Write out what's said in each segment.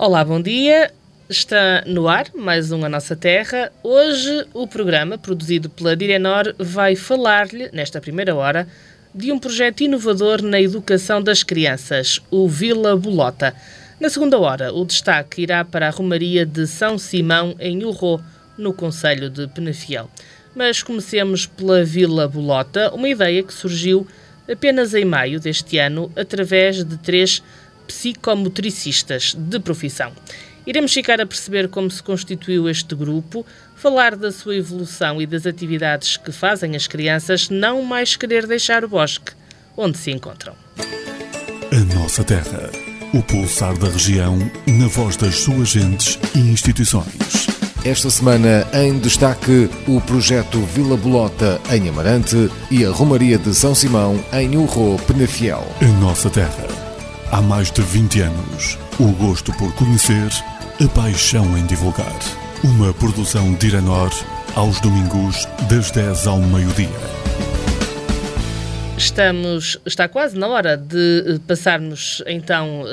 Olá, bom dia. Está no ar mais um A Nossa Terra. Hoje o programa, produzido pela Direnor, vai falar-lhe, nesta primeira hora, de um projeto inovador na educação das crianças, o Vila Bolota. Na segunda hora, o destaque irá para a Romaria de São Simão, em Urro, no concelho de Penafiel. Mas comecemos pela Vila Bolota, uma ideia que surgiu apenas em maio deste ano, através de 3 psicomotricistas de profissão. Iremos ficar a perceber como se constituiu este grupo, falar da sua evolução e das atividades que fazem as crianças não mais querer deixar o bosque onde se encontram. A Nossa Terra, o pulsar da região, na voz das suas gentes e instituições. Esta semana, em destaque, o projeto Vila Bolota, em Amarante, e a Romaria de São Simão, em Urro, Penafiel. A Nossa Terra. Há mais de 20 anos, o gosto por conhecer, a paixão em divulgar. Uma produção Direnor, aos domingos, das 10 ao meio-dia. Está quase na hora de passarmos então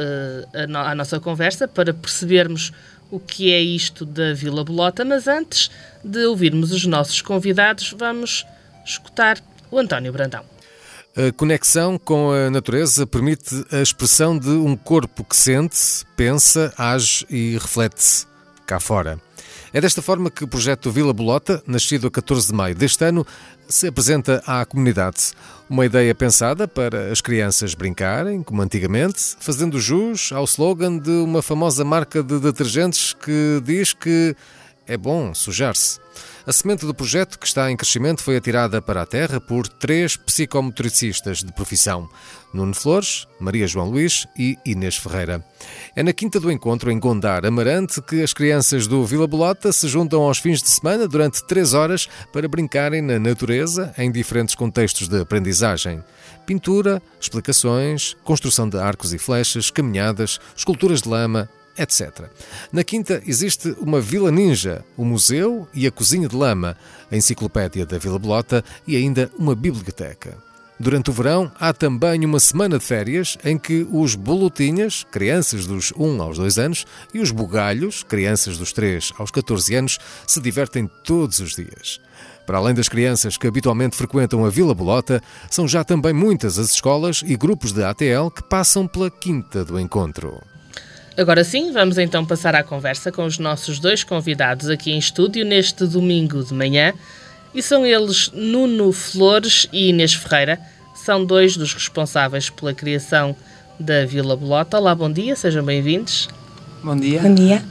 a nossa conversa para percebermos o que é isto da Vila Bolota, mas antes de ouvirmos os nossos convidados, vamos escutar o António Brandão. A conexão com a natureza permite a expressão de um corpo que sente, pensa, age e reflete-se cá fora. É desta forma que o projeto Vila Bolota, nascido a 14 de maio deste ano, se apresenta à comunidade. Uma ideia pensada para as crianças brincarem, como antigamente, fazendo jus ao slogan de uma famosa marca de detergentes que diz que é bom sujar-se. A semente do projeto, que está em crescimento, foi atirada para a terra por 3 psicomotricistas de profissão: Nuno Flores, Maria João Luís e Inês Ferreira. É na Quinta do Encontro, em Gondar, Amarante, que as crianças do Vila Bolota se juntam aos fins de semana durante 3 horas para brincarem na natureza em diferentes contextos de aprendizagem. Pintura, explicações, construção de arcos e flechas, caminhadas, esculturas de lama, etc. Na Quinta existe uma Vila Ninja, o museu e a cozinha de lama, a enciclopédia da Vila Bolota e ainda uma biblioteca. Durante o verão há também uma semana de férias em que os bolotinhas, crianças dos 1 aos 2 anos, e os bugalhos, crianças dos 3 aos 14 anos, se divertem todos os dias. Para além das crianças que habitualmente frequentam a Vila Bolota, são já também muitas as escolas e grupos de ATL que passam pela Quinta do Encontro. Agora sim, vamos então passar à conversa com os nossos 2 convidados aqui em estúdio neste domingo de manhã. E são eles Nuno Flores e Inês Ferreira. São 2 dos responsáveis pela criação da Vila Bolota. Olá, bom dia, sejam bem-vindos. Bom dia. Bom dia.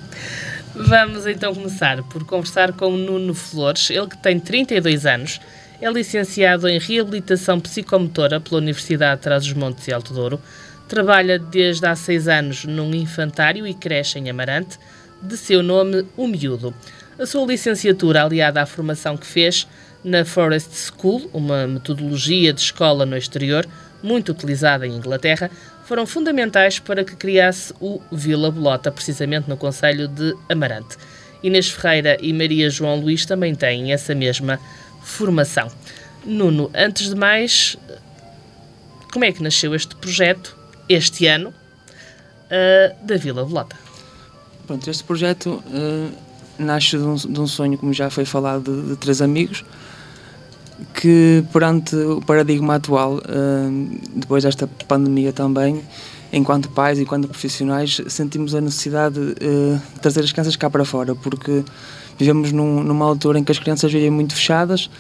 Vamos então começar por conversar com o Nuno Flores. Ele que tem 32 anos, é licenciado em Reabilitação Psicomotora pela Universidade de Trás-os-Montes e Alto Douro. Trabalha desde há 6 anos num infantário e creche em Amarante, de seu nome O Miúdo. A sua licenciatura, aliada à formação que fez na Forest School, uma metodologia de escola no exterior, muito utilizada em Inglaterra, foram fundamentais para que criasse o Vila Bolota, precisamente no concelho de Amarante. Inês Ferreira e Maria João Luís também têm essa mesma formação. Nuno, antes de mais, como é que nasceu este projeto, este ano, da Vila Bolota? Pronto, este projeto nasce de um sonho, como já foi falado, de 3 amigos, que perante o paradigma atual, depois desta pandemia também, enquanto pais e enquanto profissionais, sentimos a necessidade de trazer as crianças cá para fora, porque vivemos numa altura em que as crianças vivem muito fechadas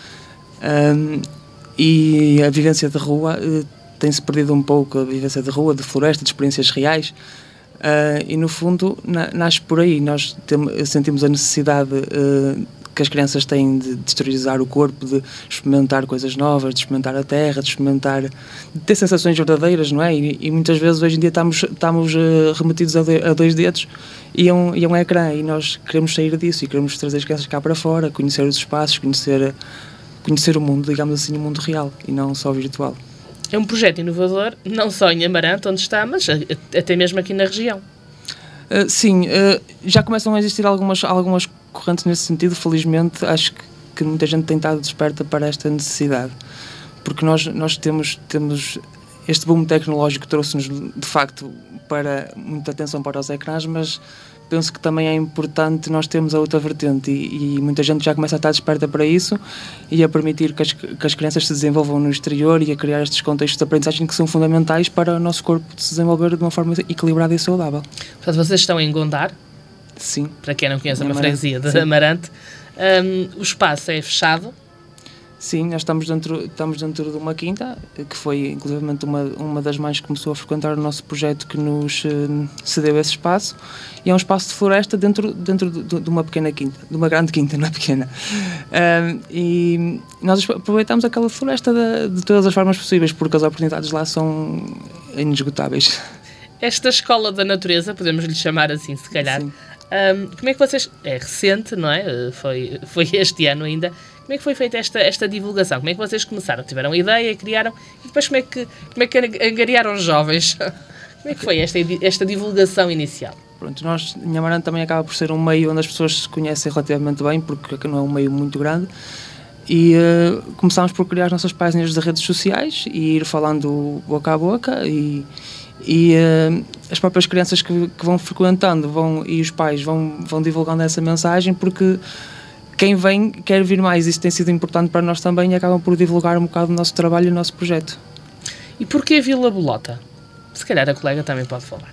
e a vivência de rua tem-se perdido um pouco, a vivência de rua, de floresta, de experiências reais, e no fundo nasce por aí. Nós sentimos a necessidade que as crianças têm de exteriorizar o corpo, de experimentar coisas novas, de experimentar a terra, de ter sensações verdadeiras, não é? E muitas vezes hoje em dia estamos remetidos a 2 dedos e a um ecrã, e nós queremos sair disso e queremos trazer as crianças cá para fora, conhecer os espaços, conhecer o mundo, digamos assim, o mundo real e não só virtual. É um projeto inovador, não só em Amarante, onde está, mas até mesmo aqui na região. Sim, já começam a existir algumas correntes nesse sentido, felizmente. Acho que muita gente tem estado desperta para esta necessidade, porque nós temos este boom tecnológico trouxe-nos, de facto, para muita atenção para os ecrãs, mas penso que também é importante nós termos a outra vertente e muita gente já começa a estar desperta para isso e a permitir que as crianças se desenvolvam no exterior e a criar estes contextos de aprendizagem que são fundamentais para o nosso corpo se desenvolver de uma forma equilibrada e saudável. Portanto, vocês estão em Gondar? Sim. Para quem não conhece, é uma freguesia de Amarante. O espaço é fechado? Sim, nós estamos dentro de uma quinta, que foi inclusivamente uma das mães que começou a frequentar o nosso projeto que nos cedeu esse espaço, e é um espaço de floresta dentro de uma pequena quinta, de uma grande quinta, não é pequena. E nós aproveitamos aquela floresta de todas as formas possíveis, porque as oportunidades lá são inesgotáveis. Esta escola da natureza, podemos lhe chamar assim, se calhar, como é que vocês... É recente, não é? Foi este ano ainda. Como é que foi feita esta divulgação? Como é que vocês começaram? Tiveram a ideia, criaram, e depois como é que angariaram os jovens? Como é que foi esta divulgação inicial? Pronto, nós, em Amarante também acaba por ser um meio onde as pessoas se conhecem relativamente bem, porque não é um meio muito grande, e começámos por criar as nossas páginas de redes sociais e ir falando boca a boca, e as próprias crianças que vão frequentando e os pais vão divulgando essa mensagem, porque quem vem quer vir mais. Isso tem sido importante para nós também e acabam por divulgar um bocado o nosso trabalho e o nosso projeto. E porquê Vila Bolota? Se calhar a colega também pode falar.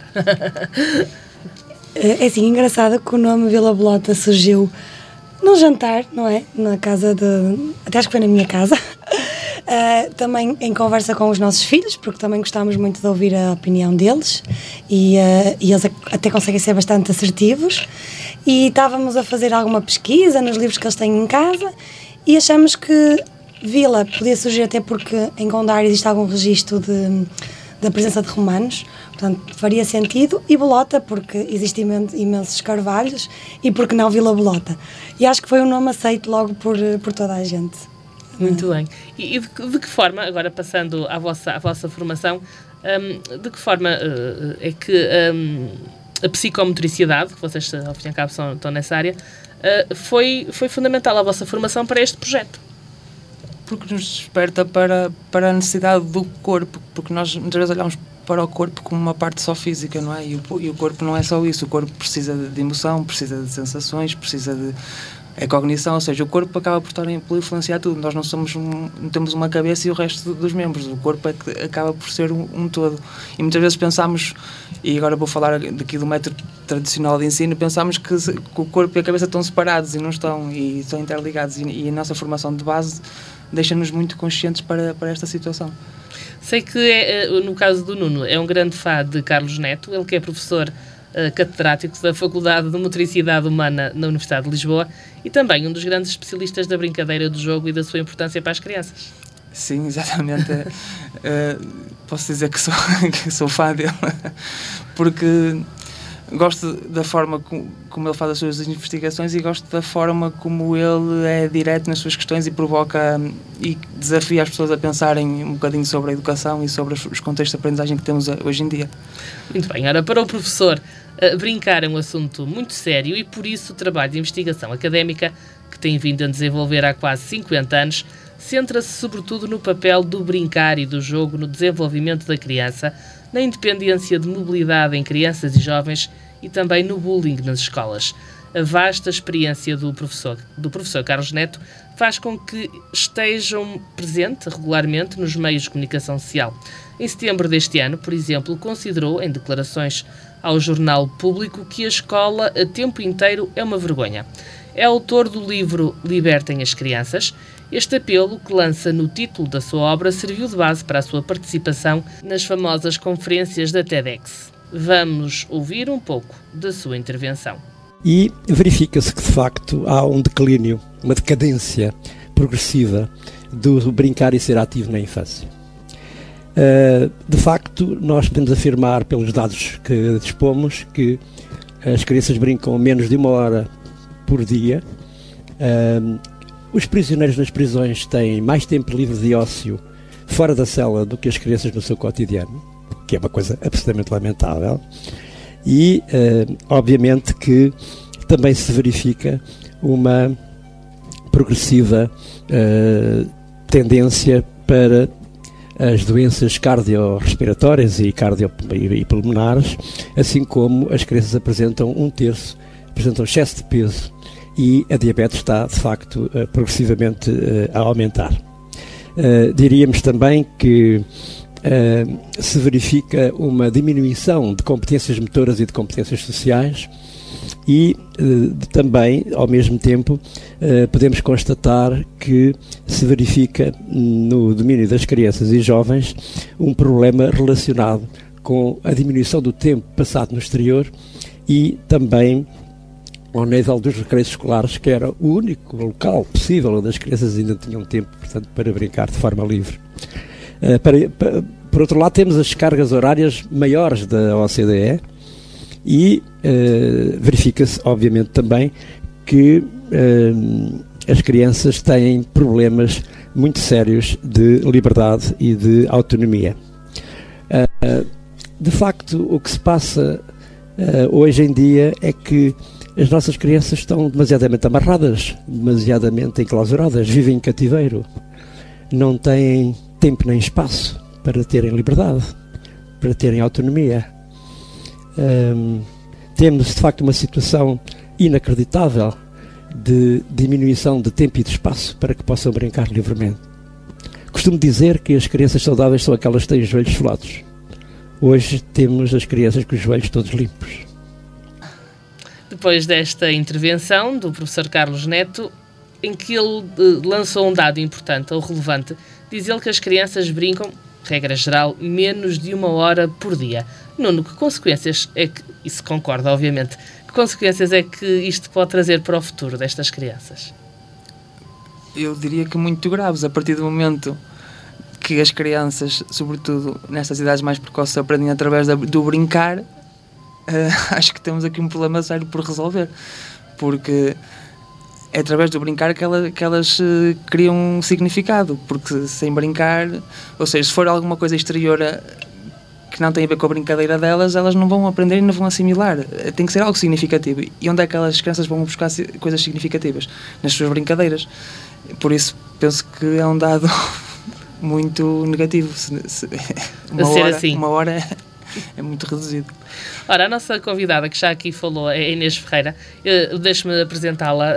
É assim, engraçado que o nome Vila Bolota surgiu num jantar, não é? Na casa até acho que foi na minha casa. Também em conversa com os nossos filhos, porque também gostávamos muito de ouvir a opinião deles e eles até conseguem ser bastante assertivos, e estávamos a fazer alguma pesquisa nos livros que eles têm em casa e achamos que Vila podia surgir até porque em Gondar existe algum registro da presença de romanos, portanto faria sentido, e Bolota porque existem imensos carvalhos, e porque não Vila Bolota, e acho que foi um nome aceito logo por toda a gente. Muito bem. E de que forma, agora passando à vossa formação, de que forma é que a psicomotricidade, que vocês ao fim e ao cabo estão nessa área, foi fundamental a vossa formação para este projeto? Porque nos desperta para a necessidade do corpo, porque nós muitas vezes olhamos para o corpo como uma parte só física, não é? E o corpo não é só isso, o corpo precisa de emoção, precisa de sensações, precisa de cognição, ou seja, o corpo acaba por influenciar tudo. Nós não temos uma cabeça e o resto dos membros, o corpo é que acaba por ser um todo. E muitas vezes pensamos, e agora vou falar daqui do método tradicional de ensino, pensamos que o corpo e a cabeça estão separados e não estão, e estão interligados, e a nossa formação de base deixa-nos muito conscientes para esta situação. Sei que, no caso do Nuno, é um grande fã de Carlos Neto, ele que é professor catedrático da Faculdade de Motricidade Humana na Universidade de Lisboa e também um dos grandes especialistas da brincadeira do jogo e da sua importância para as crianças. Sim, exatamente. Posso dizer que sou fã dele, porque gosto da forma como ele faz as suas investigações e gosto da forma como ele é direto nas suas questões e provoca e desafia as pessoas a pensarem um bocadinho sobre a educação e sobre os contextos de aprendizagem que temos hoje em dia. Muito bem, ora, para o professor, brincar é um assunto muito sério e por isso o trabalho de investigação académica que tem vindo a desenvolver há quase 50 anos centra-se sobretudo no papel do brincar e do jogo no desenvolvimento da criança, na independência de mobilidade em crianças e jovens e também no bullying nas escolas. A vasta experiência do professor Carlos Neto faz com que estejam presentes regularmente nos meios de comunicação social. Em setembro deste ano, por exemplo, considerou, em declarações ao Jornal Público, que a escola a tempo inteiro é uma vergonha. É autor do livro Libertem as Crianças. Este apelo, que lança no título da sua obra, serviu de base para a sua participação nas famosas conferências da TEDx. Vamos ouvir um pouco da sua intervenção. E verifica-se que, de facto, há um declínio, uma decadência progressiva do brincar e ser ativo na infância. De facto, nós podemos afirmar, pelos dados que dispomos, que as crianças brincam menos de 1 hora por dia. Os prisioneiros nas prisões têm mais tempo livre de ócio fora da cela do que as crianças no seu cotidiano, que é uma coisa absolutamente lamentável. E, obviamente, que também se verifica uma progressiva tendência para as doenças cardiorrespiratórias e pulmonares, assim como as crianças apresentam apresentam excesso de peso e a diabetes está, de facto, progressivamente a aumentar. Diríamos também que se verifica uma diminuição de competências motoras e de competências sociais e também, ao mesmo tempo, podemos constatar que se verifica no domínio das crianças e jovens um problema relacionado com a diminuição do tempo passado no exterior e também ao nível dos recreios escolares, que era o único local possível onde as crianças ainda tinham tempo, portanto, para brincar de forma livre. Por outro lado, temos as cargas horárias maiores da OCDE e verifica-se, obviamente, também que as crianças têm problemas muito sérios de liberdade e de autonomia. De facto, o que se passa hoje em dia é que as nossas crianças estão demasiadamente amarradas, demasiadamente enclausuradas, vivem em cativeiro, não têm tempo nem espaço para terem liberdade, para terem autonomia. Temos, de facto, uma situação inacreditável de diminuição de tempo e de espaço para que possam brincar livremente. Costumo dizer que as crianças saudáveis são aquelas que têm os joelhos folados. Hoje temos as crianças com os joelhos todos limpos. Depois desta intervenção do professor Carlos Neto, em que ele lançou um dado importante ou relevante, diz ele que as crianças brincam, regra geral, menos de 1 hora por dia. Nuno, que consequências é que, isso concorda, obviamente, que consequências é que isto pode trazer para o futuro destas crianças? Eu diria que muito graves, a partir do momento que as crianças, sobretudo nestas idades mais precoces, aprendem através do brincar. Acho que temos aqui um problema sério por resolver, porque é através do brincar que elas criam um significado, porque sem brincar, ou seja, se for alguma coisa exterior que não tem a ver com a brincadeira delas, elas não vão aprender e não vão assimilar. Tem que ser algo significativo. E onde é que as crianças vão buscar coisas significativas? Nas suas brincadeiras. Por isso, penso que é um dado muito negativo. Uma hora é muito reduzido. Ora, a nossa convidada, que já aqui falou, é Inês Ferreira. Deixe-me apresentá-la,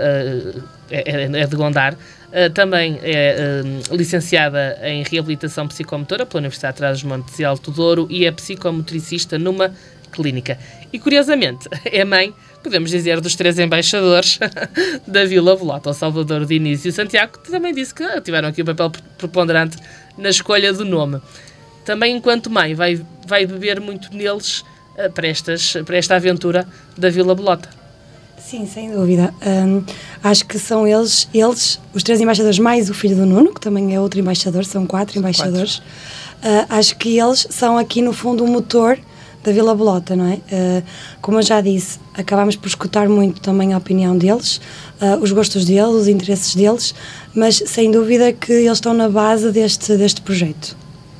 é de Gondar. Também é licenciada em Reabilitação Psicomotora pela Universidade de Trás-os-Montes e Alto Douro e é psicomotricista numa clínica. E, curiosamente, é mãe, podemos dizer, dos 3 embaixadores da Vila Bolota, o Salvador Diniz e o Santiago, que também disse que tiveram aqui um papel preponderante na escolha do nome. Também, enquanto mãe, vai beber muito neles para esta aventura da Vila Bolota. Sim, sem dúvida. Acho que são eles, os 3 embaixadores, mais o filho do Nuno, que também é outro embaixador, são 4 embaixadores. Acho que eles são aqui, no fundo, o motor da Vila Bolota, não é? Como eu já disse, acabámos por escutar muito também a opinião deles, os gostos deles, os interesses deles, mas sem dúvida que eles estão na base deste projeto.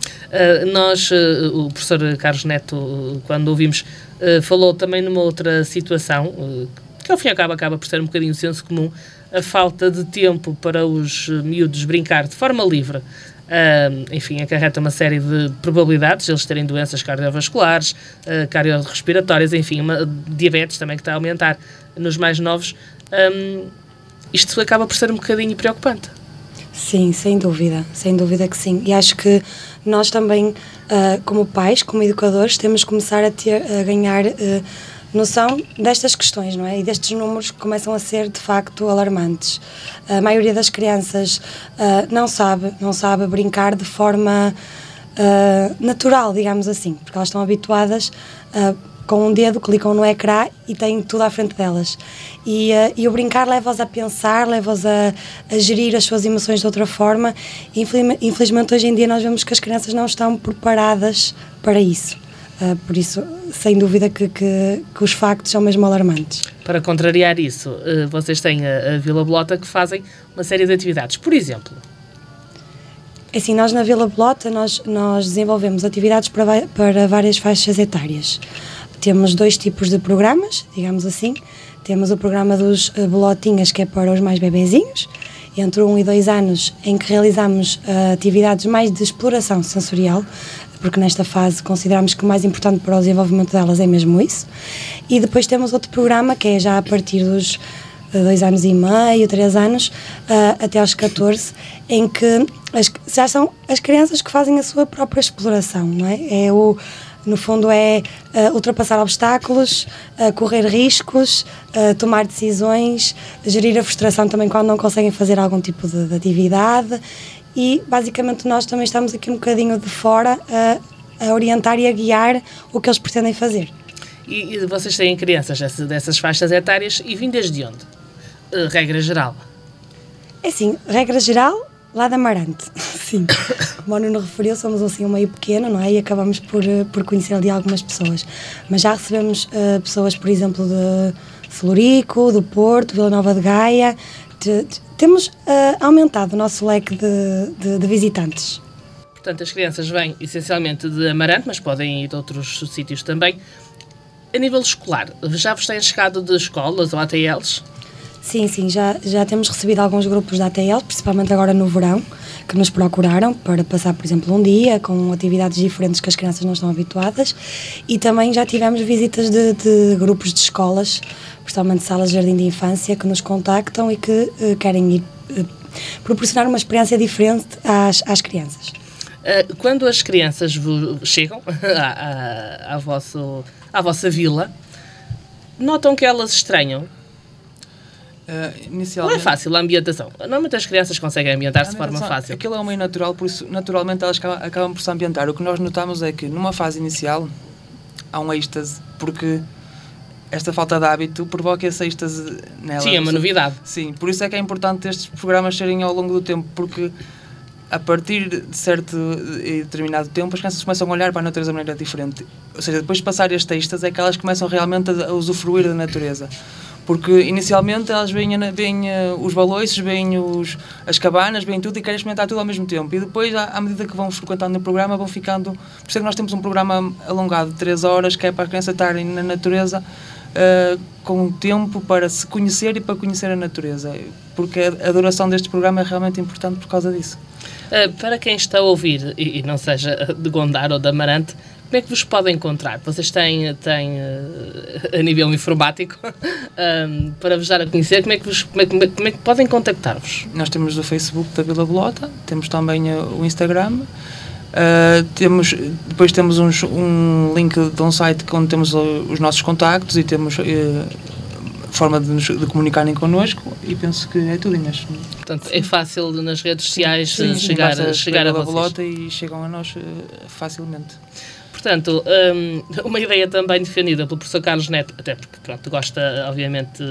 O professor Carlos Neto, quando ouvimos, falou também numa outra situação, que ao fim e ao cabo acaba por ser um bocadinho senso comum, a falta de tempo para os miúdos brincar de forma livre. Enfim, acarreta uma série de probabilidades, eles terem doenças cardiovasculares, cardiorrespiratórias, enfim, diabetes também que está a aumentar nos mais novos. Isto acaba por ser um bocadinho preocupante. Sim, sem dúvida que sim. E acho que nós também, como pais, como educadores, temos que começar a ganhar noção destas questões, não é? E destes números que começam a ser, de facto, alarmantes. A maioria das crianças não sabe brincar de forma natural, digamos assim, porque elas estão habituadas com um dedo, clicam no ecrã e têm tudo à frente delas. E o brincar leva-os a pensar, leva-os a gerir as suas emoções de outra forma. Infelizmente, hoje em dia, nós vemos que as crianças não estão preparadas para isso. Por isso, sem dúvida que os factos são mesmo alarmantes. Para contrariar isso, vocês têm a Vila Bolota, que fazem uma série de atividades. Por exemplo? Assim, nós na Vila Bolota, nós desenvolvemos atividades para várias faixas etárias. Temos 2 tipos de programas, digamos assim. Temos o programa dos Bolotinhas, que é para os mais bebezinhos, entre 1 e 2 anos, em que realizamos atividades mais de exploração sensorial, porque nesta fase consideramos que o mais importante para o desenvolvimento delas é mesmo isso. E depois temos outro programa, que é já a partir dos 2 anos e meio, 3 anos, até aos 14, em que já são as crianças que fazem a sua própria exploração, não é? No fundo é ultrapassar obstáculos, correr riscos, tomar decisões, gerir a frustração também quando não conseguem fazer algum tipo de atividade. E basicamente nós também estamos aqui um bocadinho de fora a orientar e a guiar o que eles pretendem fazer. E vocês têm crianças dessas faixas etárias e vindas de onde? Regra geral? É assim, regra geral, lá da Amarante. Sim, como o Nuno referiu, somos assim um meio pequeno, não é? E acabamos por conhecer ali algumas pessoas. Mas já recebemos pessoas, por exemplo, de Celurico, do Porto, Vila Nova de Gaia. Temos aumentado o nosso leque de visitantes. Portanto, as crianças vêm essencialmente de Amarante, mas podem ir de outros sítios também. A nível escolar, já vos têm chegado de escolas ou ATLs? Sim, já temos recebido alguns grupos da ATL, principalmente agora no verão, que nos procuraram para passar, por exemplo, um dia com atividades diferentes que as crianças não estão habituadas, e também já tivemos visitas de grupos de escolas, principalmente salas de jardim de infância, que nos contactam e que querem ir proporcionar uma experiência diferente às crianças. Quando as crianças chegam à vossa vila, notam que elas estranham? Não é fácil a ambientação. Normalmente as crianças conseguem ambientar-se de forma fácil. Aquilo é um meio natural, por isso naturalmente elas acabam por se ambientar. O que nós notamos é que numa fase inicial há um êxtase, porque esta falta de hábito provoca esse êxtase nelas. Sim, é uma novidade. Sim, por isso é que é importante estes programas serem ao longo do tempo, porque a partir de certo e determinado tempo as crianças começam a olhar para a natureza de maneira diferente. Ou seja, depois de passar este êxtase é que elas começam realmente a usufruir da natureza. Porque inicialmente elas veem os baloiços, veem as cabanas, veem tudo e querem experimentar tudo ao mesmo tempo. E depois, à medida que vão frequentando o programa, vão ficando... Por isso é que nós temos um programa alongado de 3 horas, que é para as crianças estarem na natureza com tempo para se conhecer e para conhecer a natureza. Porque a duração deste programa é realmente importante por causa disso. Para quem está a ouvir, e não seja de Gondar ou de Amarante, como é que vos podem encontrar? Vocês têm a nível informático, para vos dar a conhecer, como é que podem contactar-vos? Nós temos o Facebook da Vila Bolota, temos também o Instagram, depois temos um link de um site onde temos os nossos contactos e temos forma de comunicarem connosco, e penso que é tudo, Inês. Portanto, é fácil nas redes sociais chegar a vocês. Bolota e chegam a nós facilmente. Portanto, uma ideia também defendida pelo professor Carlos Neto, até porque gosta, obviamente,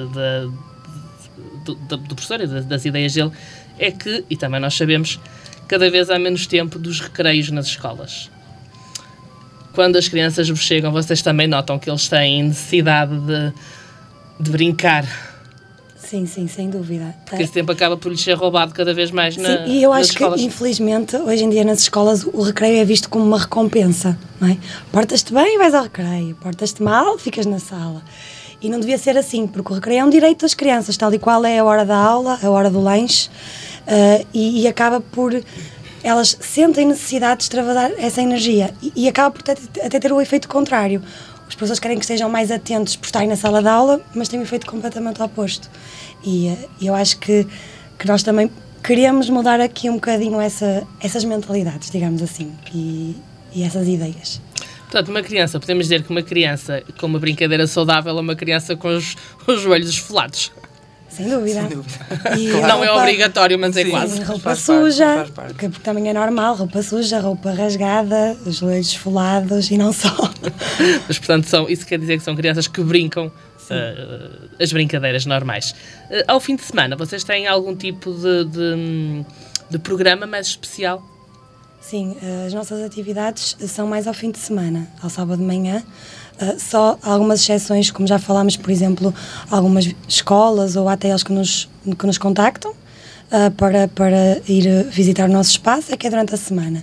do professor e das ideias dele, é que, e também nós sabemos, cada vez há menos tempo dos recreios nas escolas. Quando as crianças vos chegam, vocês também notam que eles têm necessidade de brincar. Sim, sem dúvida. Porque esse tempo acaba por lhes ser roubado cada vez mais nas escolas. Sim, e eu acho que, infelizmente, hoje em dia nas escolas o recreio é visto como uma recompensa, não é? Portas-te bem, vais ao recreio. Portas-te mal, ficas na sala. E não devia ser assim, porque o recreio é um direito das crianças, tal e qual é a hora da aula, a hora do lanche, e acaba por... Elas sentem necessidade de extravasar essa energia e acaba por até ter o efeito contrário. As pessoas querem que estejam mais atentos por estarem na sala de aula, mas tem um efeito completamente oposto. E eu acho que nós também queremos mudar aqui um bocadinho essas mentalidades, digamos assim, e essas ideias. Portanto, podemos dizer que uma criança com uma brincadeira saudável é uma criança com os joelhos esfolados. Sem dúvida. E não é obrigatório, mas é quase. Roupa suja, porque também é normal, roupa suja, roupa rasgada, os joelhos esfolados e não só. Mas, portanto, isso quer dizer que são crianças que brincam as brincadeiras normais. Ao fim de semana, vocês têm algum tipo de programa mais especial? Sim, as nossas atividades são mais ao fim de semana, ao sábado de manhã. Só algumas exceções, como já falámos, por exemplo, algumas escolas ou ATLs que nos contactam para ir visitar o nosso espaço, é que é durante a semana.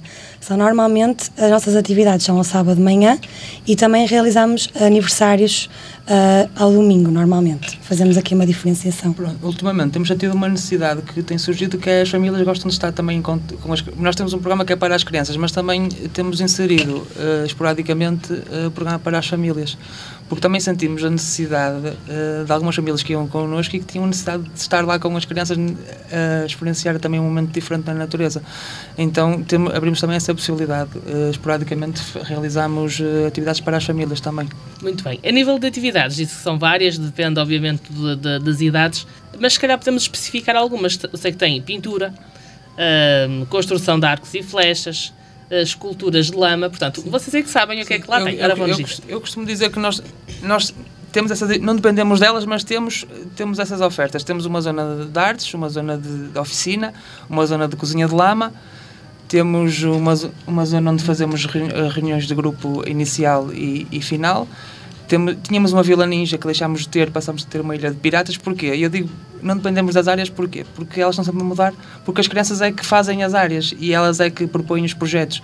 Normalmente as nossas atividades são ao sábado de manhã e também realizamos aniversários ao domingo, normalmente. Fazemos aqui uma diferenciação. Pronto, ultimamente temos tido uma necessidade que tem surgido, que é as famílias gostam de estar também com as... Nós temos um programa que é para as crianças, mas também temos inserido esporadicamente o programa para as famílias, porque também sentimos a necessidade de algumas famílias que iam connosco e que tinham necessidade de estar lá com as crianças a experienciar também um momento diferente na natureza. Então abrimos também essa possibilidade. Esporadicamente realizamos atividades para as famílias também. Muito bem. A nível de atividades, disse que são várias, depende obviamente das idades, mas se calhar podemos especificar algumas. Eu sei que tem pintura, construção de arcos e flechas, esculturas de lama, portanto, vocês é que sabem o que é que lá tem. Eu costumo dizer que nós temos essas, não dependemos delas, mas temos essas ofertas. Temos uma zona de artes, uma zona de oficina, uma zona de cozinha de lama, temos uma zona onde fazemos reuniões de grupo inicial e final. Tínhamos uma vila ninja que deixámos de ter, passámos a ter uma ilha de piratas. Porquê? Eu digo, não dependemos das áreas, porquê? Porque elas estão sempre a mudar, porque as crianças é que fazem as áreas e elas é que propõem os projetos.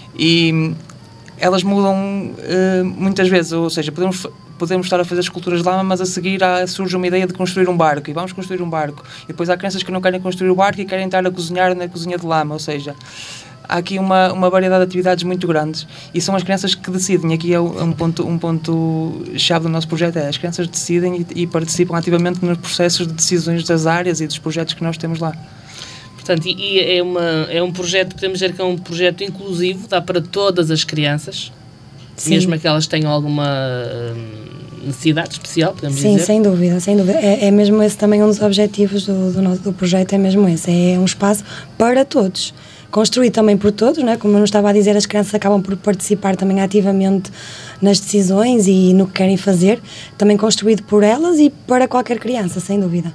E elas mudam muitas vezes, ou seja, podemos estar a fazer esculturas de lama, mas a seguir surge uma ideia de construir um barco, e vamos construir um barco. E depois há crianças que não querem construir o barco e querem estar a cozinhar na cozinha de lama, ou seja... Há aqui uma variedade de atividades muito grandes e são as crianças que decidem. Aqui é um ponto-chave do nosso projeto, as crianças decidem e participam ativamente nos processos de decisões das áreas e dos projetos que nós temos lá. Portanto, é um projeto, podemos dizer que é um projeto inclusivo, dá para todas as crianças, sim, mesmo aquelas que tenham alguma necessidade especial, podemos dizer? Sim, sem dúvida. É mesmo esse também um dos objetivos do projeto, é mesmo esse, é um espaço para todos. Construir também por todos, né? Como eu estava a dizer, as crianças acabam por participar também ativamente nas decisões e no que querem fazer, também construído por elas e para qualquer criança, sem dúvida.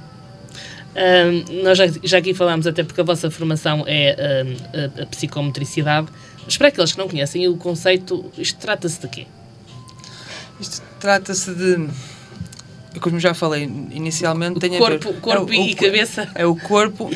Nós já aqui falámos, até porque a vossa formação é a psicomotricidade, mas para aqueles que não conhecem o conceito, isto trata-se de quê? Isto trata-se de, como já falei inicialmente, tem corpo e cabeça. É o corpo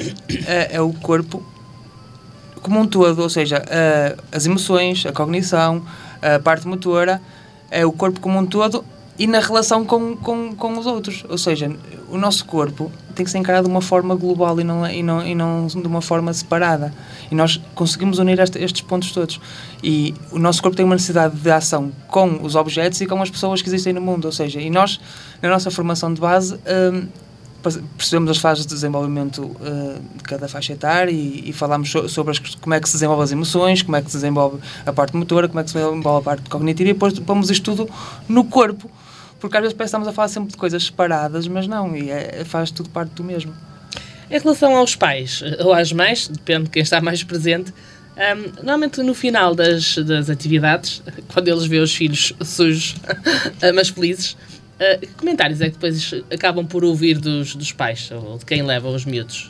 como um todo, ou seja, as emoções, a cognição, a parte motora, é o corpo como um todo e na relação com os outros. Ou seja, o nosso corpo tem que ser encarado de uma forma global e não de uma forma separada. E nós conseguimos unir estes pontos todos. E o nosso corpo tem uma necessidade de ação com os objetos e com as pessoas que existem no mundo. Ou seja, e nós, na nossa formação de base, percebemos as fases de desenvolvimento de cada faixa etária e falamos sobre como é que se desenvolve as emoções, como é que se desenvolve a parte motora, como é que se desenvolve a parte cognitiva e depois pomos isto tudo no corpo, porque às vezes parece que estamos a falar sempre de coisas separadas, mas não, e faz tudo parte do mesmo. Em relação aos pais ou às mães, depende de quem está mais presente, normalmente no final das atividades, quando eles veem os filhos sujos, mas felizes, que comentários é que depois acabam por ouvir dos pais ou de quem leva os miúdos?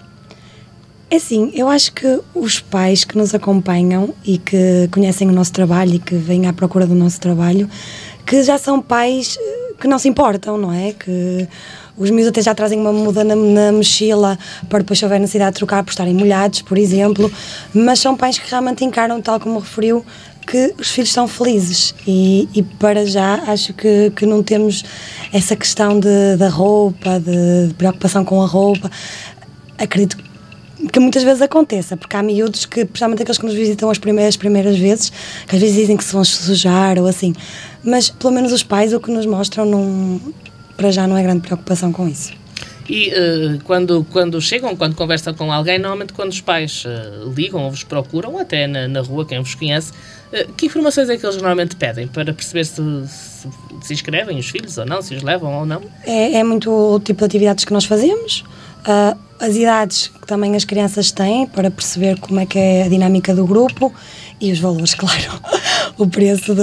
É assim, eu acho que os pais que nos acompanham e que conhecem o nosso trabalho e que vêm à procura do nosso trabalho, que já são pais que não se importam, não é? Que os miúdos até já trazem uma muda na mochila para depois, se houver necessidade de trocar por estarem molhados, por exemplo, mas são pais que realmente encaram, tal como referiu, que os filhos são felizes e para já acho que não temos essa questão da roupa, de preocupação com a roupa. Acredito que muitas vezes aconteça, porque há miúdos que, principalmente aqueles que nos visitam as primeiras vezes, que às vezes dizem que se vão sujar ou assim, mas pelo menos os pais o que nos mostram para já não é grande preocupação com isso. E quando chegam, quando conversam com alguém, normalmente quando os pais ligam ou vos procuram, ou até na rua, quem vos conhece, que informações é que eles normalmente pedem para perceber se inscrevem os filhos ou não, se os levam ou não? É muito o tipo de atividades que nós fazemos, as idades que também as crianças têm para perceber como é que é a dinâmica do grupo e os valores, claro, o preço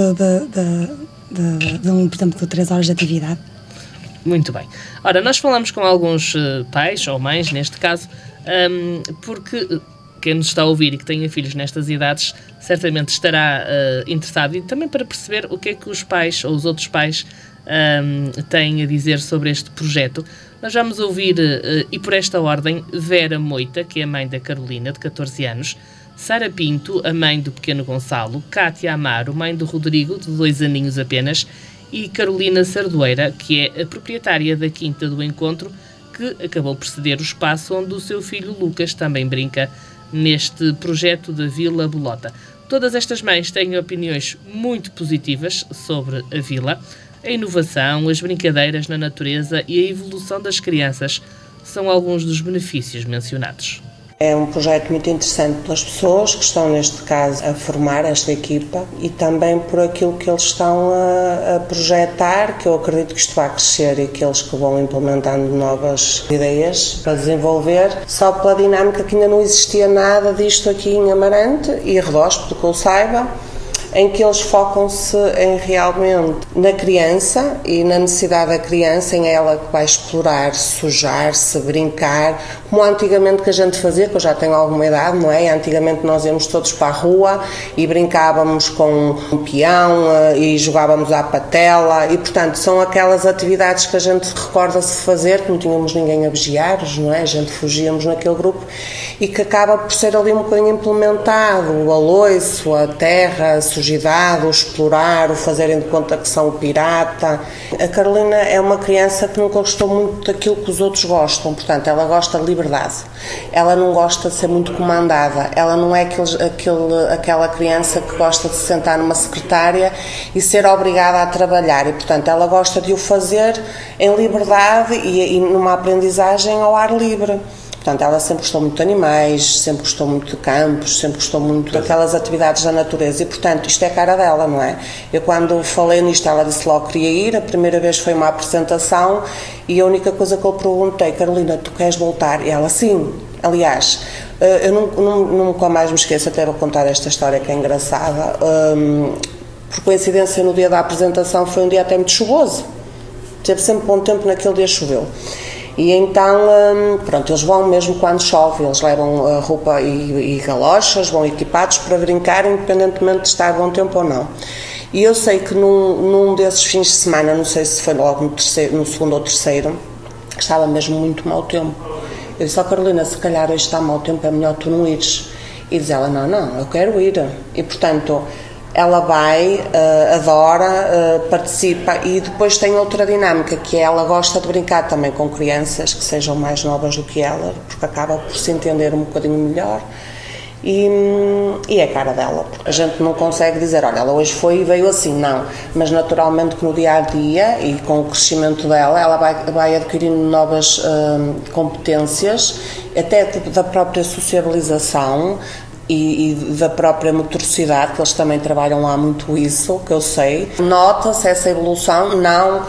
por exemplo, de 3 horas de atividade. Muito bem. Ora, nós falamos com alguns pais, ou mães, neste caso, porque quem nos está a ouvir e que tenha filhos nestas idades, certamente estará interessado e também para perceber o que é que os pais ou os outros pais têm a dizer sobre este projeto. Nós vamos ouvir, e por esta ordem, Vera Moita, que é a mãe da Carolina, de 14 anos, Sara Pinto, a mãe do pequeno Gonçalo, Cátia Amaro, mãe do Rodrigo, de 2 aninhos apenas, e Carolina Sardoeira, que é a proprietária da Quinta do Encontro, que acabou por ceder o espaço onde o seu filho Lucas também brinca neste projeto da Vila Bolota. Todas estas mães têm opiniões muito positivas sobre a vila. A inovação, as brincadeiras na natureza e a evolução das crianças são alguns dos benefícios mencionados. É um projeto muito interessante pelas pessoas que estão, neste caso, a formar esta equipa e também por aquilo que eles estão a projetar, que eu acredito que isto vai crescer e aqueles que vão implementando novas ideias para desenvolver, só pela dinâmica que ainda não existia nada disto aqui em Amarante e arredores, pelo que eu saiba, em que eles focam-se em realmente na criança e na necessidade da criança, em ela que vai explorar, sujar-se, brincar, como antigamente que a gente fazia, que eu já tenho alguma idade, não é? Antigamente nós íamos todos para a rua e brincávamos com um peão e jogávamos à patela e, portanto, são aquelas atividades que a gente recorda-se de fazer, que não tínhamos ninguém a vigiar-nos, não é? A gente fugíamos naquele grupo e que acaba por ser ali um bocadinho implementado, o aloiço, a terra, a sujidade, o explorar, o fazerem de conta que são o pirata. A Carolina é uma criança que nunca gostou muito daquilo que os outros gostam, portanto, ela gosta de liberdade. Ela não gosta de ser muito comandada, ela não é aquela criança que gosta de se sentar numa secretária e ser obrigada a trabalhar e, portanto, ela gosta de o fazer em liberdade e numa aprendizagem ao ar livre. Portanto, ela sempre gostou muito de animais, sempre gostou muito de campos, sempre gostou muito daquelas atividades da natureza e, portanto, isto é a cara dela, não é? Eu, quando falei nisto, ela disse logo que queria ir. A primeira vez foi uma apresentação e a única coisa que eu perguntei: Carolina, tu queres voltar? E ela, sim. Aliás, eu nunca mais me esqueço, até vou contar esta história que é engraçada. Por coincidência, no dia da apresentação foi um dia até muito chuvoso. Teve sempre bom tempo, naquele dia choveu. E então, pronto, eles vão mesmo quando chove, eles levam roupa e galochas, vão equipados para brincar, independentemente de estar bom tempo ou não. E eu sei que num desses fins de semana, não sei se foi logo no segundo ou terceiro, estava mesmo muito mau tempo. Eu disse: Carolina, se calhar hoje está mau tempo, é melhor tu não ires. E diz ela: não, eu quero ir. E, portanto, ela vai, adora, participa e depois tem outra dinâmica, que é ela gosta de brincar também com crianças que sejam mais novas do que ela, porque acaba por se entender um bocadinho melhor e é a cara dela, porque a gente não consegue dizer: olha, ela hoje foi e veio assim, não, mas naturalmente que no dia-a-dia e com o crescimento dela, ela vai adquirindo novas competências, até da própria sociabilização, e da própria motoricidade, que eles também trabalham lá muito isso, que eu sei. Nota-se essa evolução, não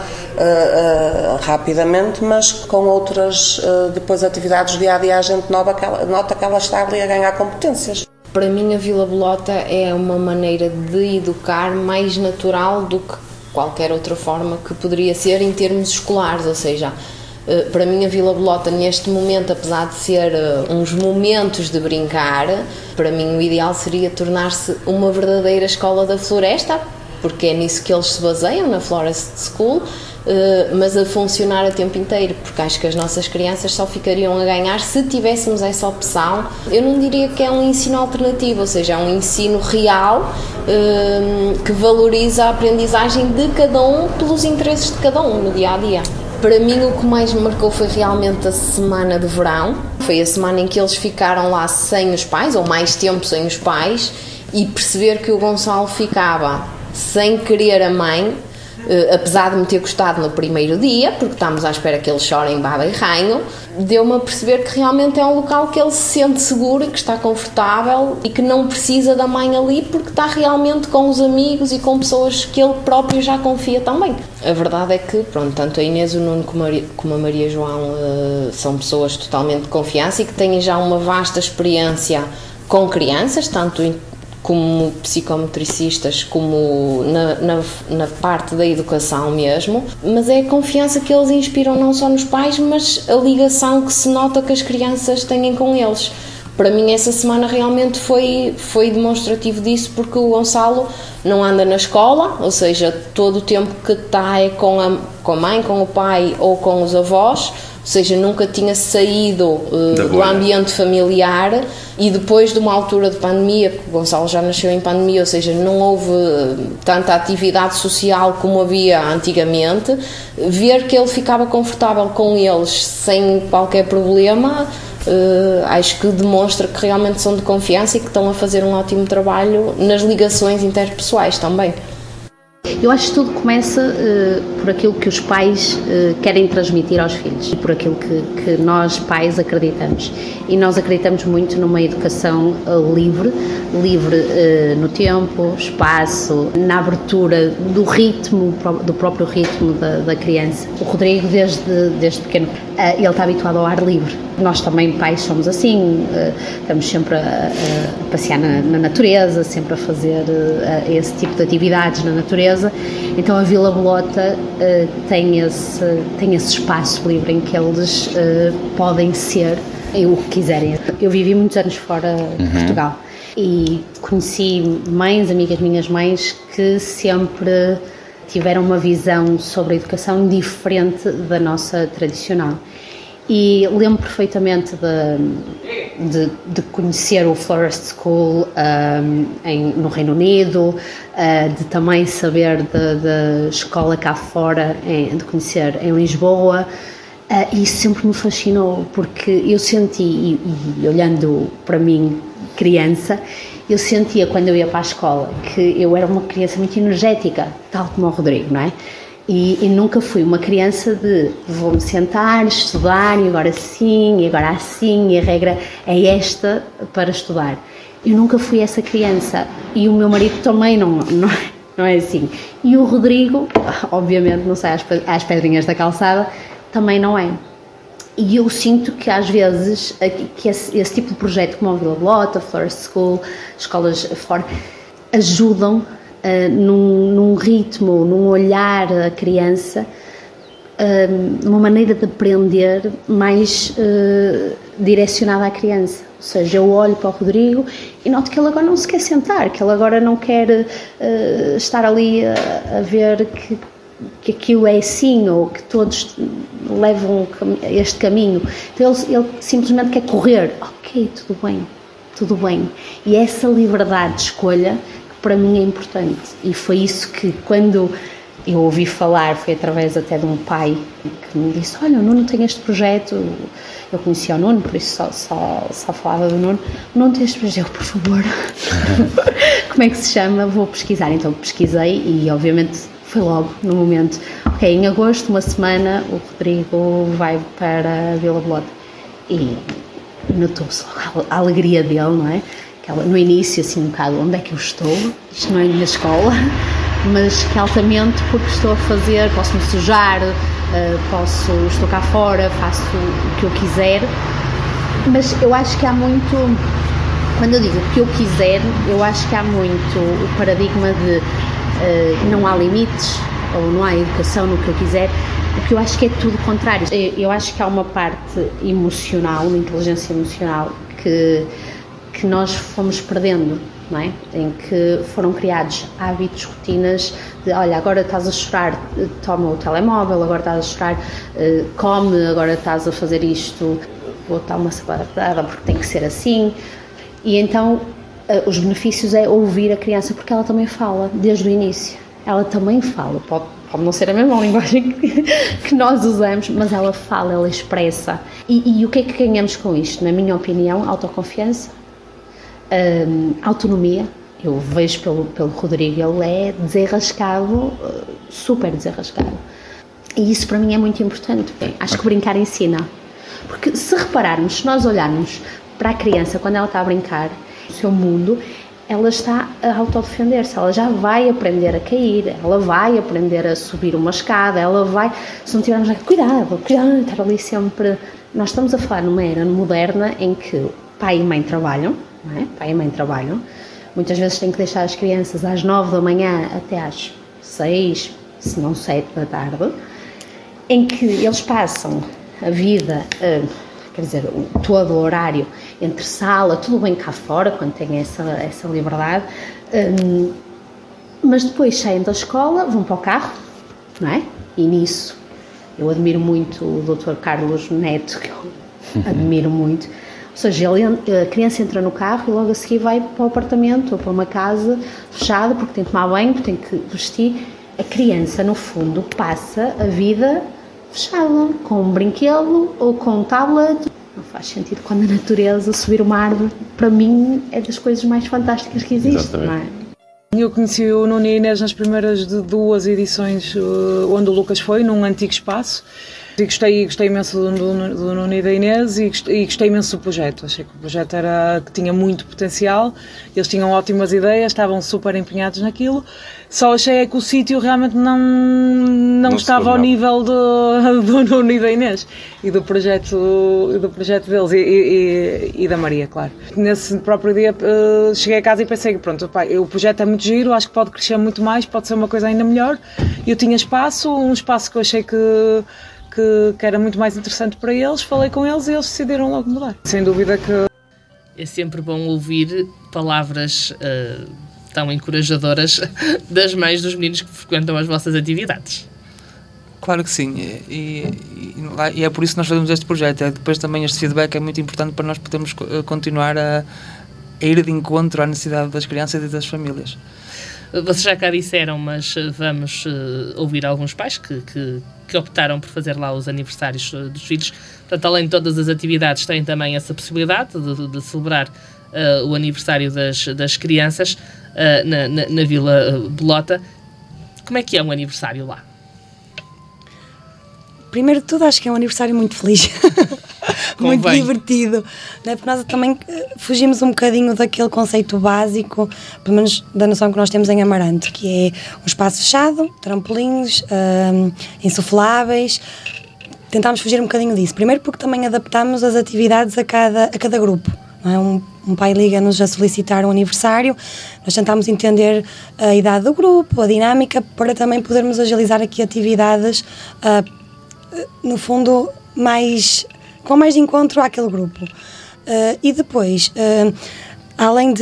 rapidamente, mas com outras depois atividades do dia-a-dia a gente nota que ela está ali a ganhar competências. Para mim a Vila Bolota é uma maneira de educar mais natural do que qualquer outra forma que poderia ser em termos escolares, ou seja, para mim a Vila Bolota neste momento, apesar de ser uns momentos de brincar, para mim o ideal seria tornar-se uma verdadeira escola da floresta, porque é nisso que eles se baseiam, na Forest School, mas a funcionar a tempo inteiro, porque acho que as nossas crianças só ficariam a ganhar se tivéssemos essa opção. Eu não diria que é um ensino alternativo, ou seja, é um ensino real que valoriza a aprendizagem de cada um pelos interesses de cada um no dia-a-dia. Para mim o que mais me marcou foi realmente a semana de verão, foi a semana em que eles ficaram lá sem os pais, ou mais tempo sem os pais, e perceber que o Gonçalo ficava sem querer a mãe, apesar de me ter gostado no primeiro dia, porque estamos à espera que ele chore em baba e ranho, deu-me a perceber que realmente é um local que ele se sente seguro, que está confortável e que não precisa da mãe ali, porque está realmente com os amigos e com pessoas que ele próprio já confia também. A verdade é que, pronto, tanto a Inês, o Nuno como a Maria João são pessoas totalmente de confiança e que têm já uma vasta experiência com crianças, tanto como psicometricistas, como na parte da educação mesmo, mas é a confiança que eles inspiram não só nos pais, mas a ligação que se nota que as crianças têm com eles. Para mim essa semana realmente foi demonstrativo disso, porque o Gonçalo não anda na escola, ou seja, todo o tempo que está é com a mãe, com o pai ou com os avós, ou seja, nunca tinha saído do ambiente familiar, e depois de uma altura de pandemia, porque o Gonçalo já nasceu em pandemia, ou seja, não houve tanta atividade social como havia antigamente, ver que ele ficava confortável com eles sem qualquer problema, acho que demonstra que realmente são de confiança e que estão a fazer um ótimo trabalho nas ligações interpessoais também. Eu acho que tudo começa por aquilo que os pais querem transmitir aos filhos e por aquilo que nós pais acreditamos. E nós acreditamos muito numa educação livre no tempo, espaço, na abertura do ritmo, do próprio ritmo da criança. O Rodrigo, desde pequeno, ele está habituado ao ar livre. Nós também, pais, somos assim, estamos sempre a passear na natureza, sempre a fazer esse tipo de atividades na natureza. Então a Vila Bolota tem esse espaço livre em que eles podem ser o que quiserem. Eu vivi muitos anos fora de Portugal e conheci amigas minhas mães, que sempre tiveram uma visão sobre a educação diferente da nossa tradicional. E lembro perfeitamente de conhecer o Forest School no Reino Unido, de também saber da escola cá fora, de conhecer em Lisboa, e isso sempre me fascinou, porque eu senti, e olhando para mim, criança, eu sentia quando eu ia para a escola que eu era uma criança muito energética, tal como o Rodrigo, não é? E nunca fui uma criança de vou-me sentar, estudar, e agora sim, e agora assim, e a regra é esta para estudar. Eu nunca fui essa criança, e o meu marido também não é assim. E o Rodrigo, obviamente, não sei, às pedrinhas da calçada, também não é. E eu sinto que às vezes que esse tipo de projeto como a Vila Bolota, Forest School, escolas fora, ajudam num ritmo, num olhar a criança, uma maneira de aprender mais direcionada à criança. Ou seja, eu olho para o Rodrigo e noto que ele agora não se quer sentar, que ele agora não quer estar ali a ver que aquilo é assim, ou que todos levam este caminho. Então ele simplesmente quer correr. Ok, tudo bem. E essa liberdade de escolha, para mim, é importante. E foi isso que, quando eu ouvi falar, foi através até de um pai que me disse: olha, o Nuno tem este projeto. Eu conhecia o Nuno, por isso só falava do Nuno. O Nuno tem este projeto, por favor. Como é que se chama? Vou pesquisar. Então pesquisei e, obviamente, foi logo no momento. Ok, em agosto, uma semana, o Rodrigo vai para a Vila Bolota. E notou-se logo a alegria dele, não é? No início, assim, um bocado, onde é que eu estou? Isto não é a minha escola, mas que altamente, porque estou a fazer, posso me sujar, estou cá fora, faço o que eu quiser. Mas eu acho que há muito, quando eu digo o que eu quiser, eu acho que há muito o paradigma de não há limites, ou não há educação no que eu quiser, porque eu acho que é tudo o contrário. Eu acho que há uma parte emocional, uma inteligência emocional, que nós fomos perdendo, não é? Em que foram criados hábitos, rotinas de, olha, agora estás a chorar, toma o telemóvel, agora estás a chorar, come, agora estás a fazer isto, vou dar uma sapatada porque tem que ser assim. E então os benefícios é ouvir a criança, porque ela também fala desde o início. Ela também fala, pode não ser a mesma linguagem que nós usamos, mas ela fala, ela expressa. E o que é que ganhamos com isto? Na minha opinião, autoconfiança, autonomia. Eu vejo pelo Rodrigo, ele é desenrascado, super desenrascado. E isso para mim é muito importante. Acho que brincar ensina. Porque se repararmos, se nós olharmos para a criança quando ela está a brincar, o seu mundo, ela está a autodefender-se, ela já vai aprender a cair, ela vai aprender a subir uma escada, ela vai, se não tivermos cuidado, estar ali sempre. Nós estamos a falar numa era moderna em que pai e mãe trabalham, não é? Pai e mãe trabalham, muitas vezes têm que deixar as crianças às 9 da manhã até às 6, se não 7 da tarde, em que eles passam a vida, todo o horário entre sala, tudo bem cá fora, quando têm essa liberdade, mas depois saem da escola, vão para o carro, não é? E nisso Eu admiro muito o Dr. Carlos Neto, que eu admiro muito. Ou seja, a criança entra no carro e logo a seguir vai para o apartamento ou para uma casa fechada, porque tem que tomar banho, porque tem que vestir. A criança, no fundo, passa a vida fechada, com um brinquedo ou com um tablet. Não faz sentido quando a natureza subir uma árvore, para mim, é das coisas mais fantásticas que existe, não é? Eu conheci o Nuno e a Inês nas primeiras 2 edições onde o Lucas foi, num antigo espaço. E gostei imenso do Nuno e da Inês e gostei imenso do projeto. Achei que o projeto tinha muito potencial, eles tinham ótimas ideias, estavam super empenhados naquilo. Só achei que o sítio realmente não estava ao nível do Nuno e da Inês e do projeto deles e da Maria, claro. Nesse próprio dia cheguei a casa e pensei que pronto, o projeto é muito giro, acho que pode crescer muito mais, pode ser uma coisa ainda melhor. Eu tinha um espaço que eu achei que era muito mais interessante para eles, falei com eles e eles decidiram logo mudar. Sem dúvida que... É sempre bom ouvir palavras tão encorajadoras das mães dos meninos que frequentam as vossas atividades. Claro que sim, e é por isso que nós fazemos este projeto. Depois também este feedback é muito importante para nós podermos continuar a ir de encontro à necessidade das crianças e das famílias. Vocês já cá disseram, mas vamos ouvir alguns pais que optaram por fazer lá os aniversários dos filhos. Portanto, além de todas as atividades, têm também essa possibilidade de celebrar o aniversário das crianças na Vila Bolota. Como é que é um aniversário lá? Primeiro de tudo, acho que é um aniversário muito feliz. Muito divertido, né? Porque nós também fugimos um bocadinho daquele conceito básico, pelo menos da noção que nós temos em Amarante, que é um espaço fechado, trampolins, insufláveis. Tentámos fugir um bocadinho disso. Primeiro porque também adaptámos as atividades a cada grupo. Não é? Um pai liga-nos a solicitar um aniversário, nós tentámos entender a idade do grupo, a dinâmica, para também podermos agilizar aqui atividades, no fundo, com mais de encontro àquele grupo. E depois, além